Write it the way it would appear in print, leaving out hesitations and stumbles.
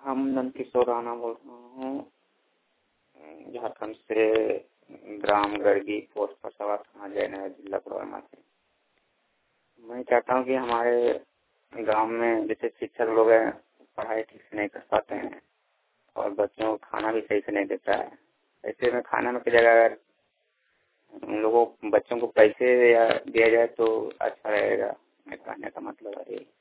हम नंदकिशोर राणा बोल रहा हूँ, झारखंड से, ग्राम गड़गी, पोस्ट फरसावा, थाना जयनगर, जिला कोडरमा से। मैं चाहता हूँ कि हमारे गांव में जैसे शिक्षक लोग हैं, पढ़ाई ठीक से नहीं कर पाते हैं और बच्चों को खाना भी सही से नहीं देता है। ऐसे में खाना में की जगह अगर उन लोगों बच्चों को पैसे या दिया जाए तो अच्छा रहेगा। मैं कहने का मतलब है ये।